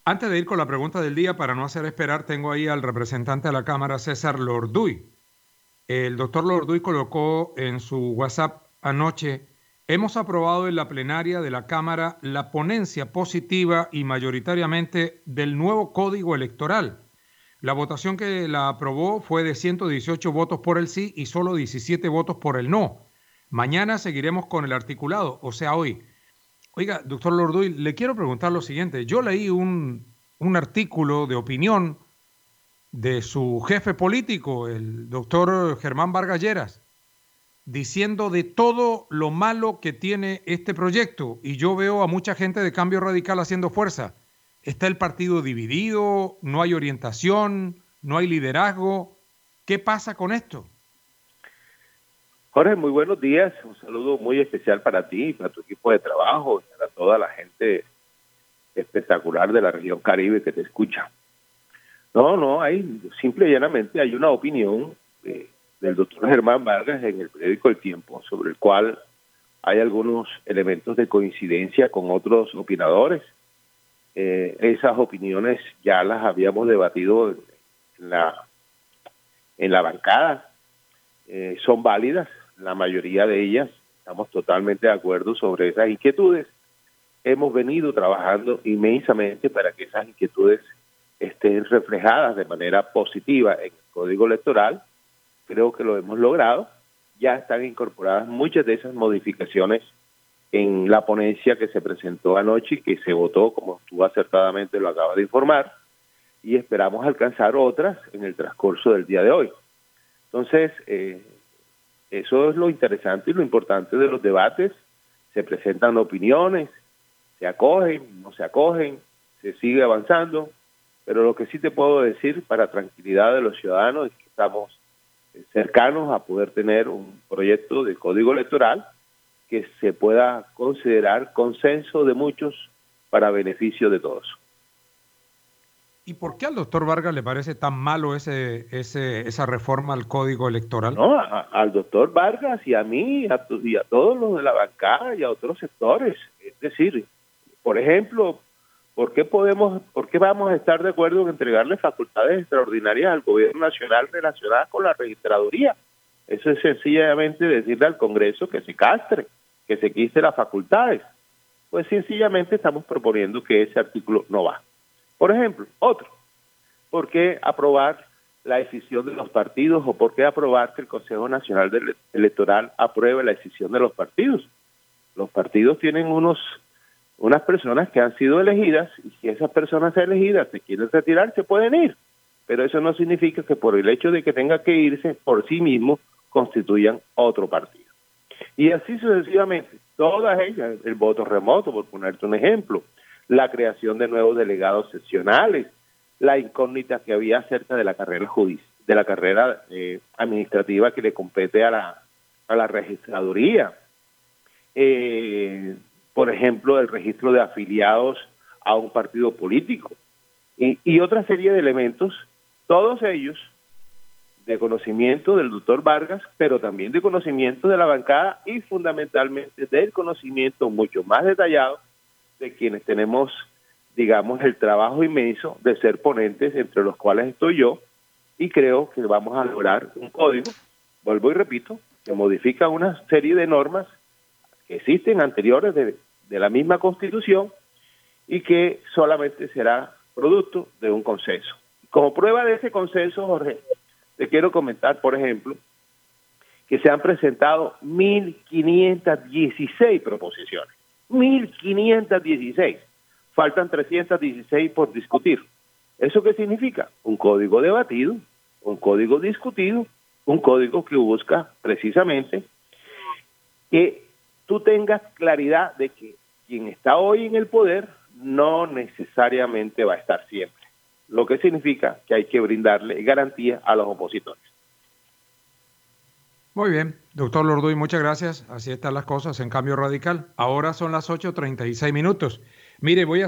Antes de ir con la pregunta del día, para no hacer esperar, tengo ahí al representante de la Cámara, César Lorduy. El doctor Lorduy colocó en su WhatsApp anoche: hemos aprobado en la plenaria de la Cámara la ponencia positiva y mayoritariamente del nuevo Código Electoral. La votación que la aprobó fue de 118 votos por el sí y solo 17 votos por el no. Mañana seguiremos con el articulado, o sea, hoy. Oiga, doctor Lorduy, le quiero preguntar lo siguiente. Yo leí un artículo de opinión de su jefe político, el doctor Germán Vargas Lleras, diciendo de todo lo malo que tiene este proyecto. Y yo veo a mucha gente de Cambio Radical haciendo fuerza. Está el partido dividido, no hay orientación, no hay liderazgo. ¿Qué pasa con esto? Jorge, muy buenos días. Un saludo muy especial para ti, para tu equipo de trabajo, para toda la gente espectacular de la región Caribe que te escucha. No, hay, simple y llanamente hay una opinión del doctor Germán Vargas en el periódico El Tiempo, sobre el cual hay algunos elementos de coincidencia con otros opinadores. Esas opiniones ya las habíamos debatido en la bancada. Son válidas, la mayoría de ellas, estamos totalmente de acuerdo sobre esas inquietudes. Hemos venido trabajando inmensamente para que esas inquietudes estén reflejadas de manera positiva en el Código Electoral. Creo que lo hemos logrado. Ya están incorporadas muchas de esas modificaciones en la ponencia que se presentó anoche y que se votó, como tú acertadamente lo acabas de informar, y esperamos alcanzar otras en el transcurso del día de hoy. Entonces, eso es lo interesante y lo importante de los debates. Se presentan opiniones, se acogen, no se acogen, se sigue avanzando, pero lo que sí te puedo decir para tranquilidad de los ciudadanos es que estamos cercanos a poder tener un proyecto de código electoral que se pueda considerar consenso de muchos para beneficio de todos. ¿Y por qué al doctor Vargas le parece tan malo esa reforma al Código Electoral? No, al doctor Vargas y a mí y a todos los de la bancada y a otros sectores. Es decir, por ejemplo, ¿por qué vamos a estar de acuerdo en entregarle facultades extraordinarias al gobierno nacional relacionadas con la registraduría? Eso es sencillamente decirle al Congreso que se castre, que se quite las facultades. Pues sencillamente estamos proponiendo que ese artículo no va. Por ejemplo, otro, ¿por qué aprobar la decisión de los partidos o por qué aprobar que el Consejo Nacional Electoral apruebe la decisión de los partidos? Los partidos tienen unas personas que han sido elegidas y si esas personas elegidas se quieren retirar, se pueden ir. Pero eso no significa que por el hecho de que tenga que irse por sí mismo constituyan otro partido. Y así sucesivamente, todas ellas, el voto remoto, por ponerte un ejemplo, la creación de nuevos delegados seccionales, la incógnita que había acerca de la carrera administrativa que le compete a la registraduría, por ejemplo, el registro de afiliados a un partido político y otra serie de elementos, todos ellos de conocimiento del doctor Vargas, pero también de conocimiento de la bancada y fundamentalmente del conocimiento mucho más detallado de quienes tenemos, digamos, el trabajo inmenso de ser ponentes, entre los cuales estoy yo, y creo que vamos a lograr un código, vuelvo y repito, que modifica una serie de normas que existen anteriores de la misma Constitución y que solamente será producto de un consenso. Como prueba de ese consenso, Jorge, te quiero comentar, por ejemplo, que se han presentado 1.516 proposiciones. 1.516. Faltan 316 por discutir. ¿Eso qué significa? Un código debatido, un código discutido, un código que busca precisamente que tú tengas claridad de que quien está hoy en el poder no necesariamente va a estar siempre. Lo que significa que hay que brindarle garantía a los opositores. Muy bien, doctor Lorduy, muchas gracias. Así están las cosas en Cambio Radical. Ahora son las 8:36. Mire, voy a